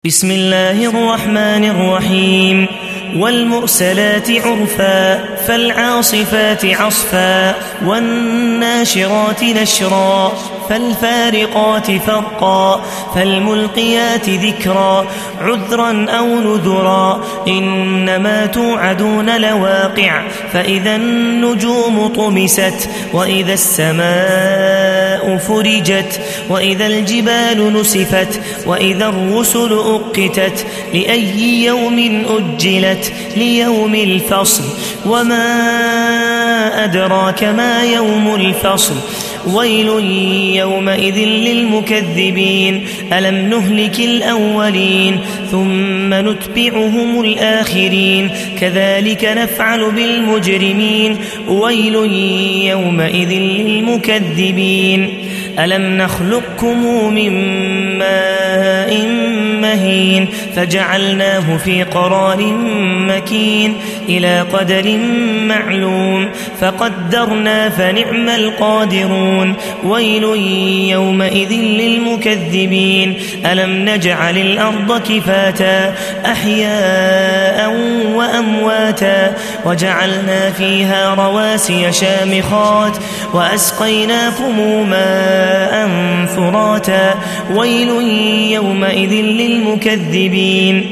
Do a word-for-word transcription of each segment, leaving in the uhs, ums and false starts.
بسم الله الرحمن الرحيم والمرسلات عرفا فالعاصفات عصفا والناشرات نشرا فالفارقات فرقا فالملقيات ذكرا عذرا أو نذرا إنما توعدون لواقع فإذا النجوم طمست وإذا السماء فرجت وإذا الجبال نسفت وإذا الرسل أقتت لأي يوم أجلت ليوم الفصل وما أدراك ما يوم الفصل ويل يومئذ للمكذبين ألم نهلك الأولين ثم نتبعهم الآخرين كذلك نفعل بالمجرمين ويل يومئذ للمكذبين ألم نخلقكم من ماء مهين فجعلناه في قرار مكين إلى قدر معلوم فقدرنا فنعم القادرون ويل يومئذ للمكذبين ألم نجعل الأرض كفاتا أحياء وأمواتا وجعلنا فيها رواسي شامخات وأسقيناكم ماء فراتا ويل يومئذ للمكذبين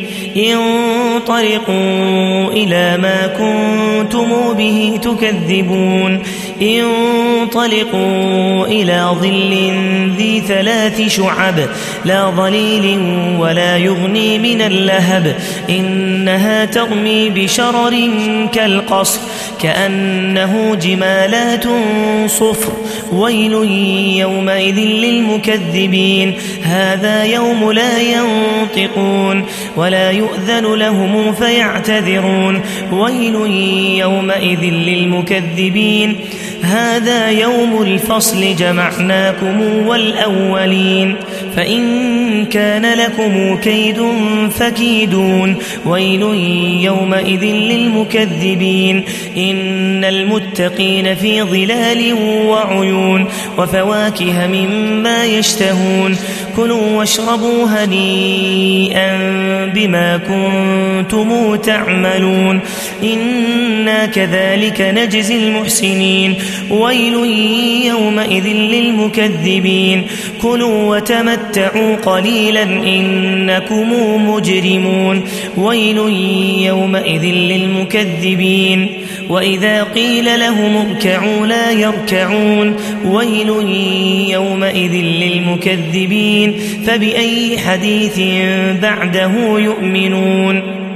انطلقوا إلى ما كنتم به تكذبون انطلقوا إلى ظل ذي ثلاث شعب لا ظليل ولا يغني من اللهب إنها ترمي بشرر كالقصر كأنه جمالات صفر ويل يومئذ للمكذبين هذا يوم لا ينطقون ولا يؤذن لهم فيعتذرون ويل يومئذ للمكذبين هذا يوم الفصل جمعناكم والأولين فإن كان لكم كيد فكيدون ويل يومئذ للمكذبين إن المتقين في ظلال وعيون وفواكه مما يشتهون كلوا واشربوا هنيئا بما كنتم تعملون إنا كذلك نجزي المحسنين ويل يومئذ للمكذبين كلوا وتمتعوا قليلا إنكم مجرمون ويل يومئذ للمكذبين وإذا قيل لهم اركعوا لا يركعون ويل يومئذ للمكذبين فبأي حديث بعده يؤمنون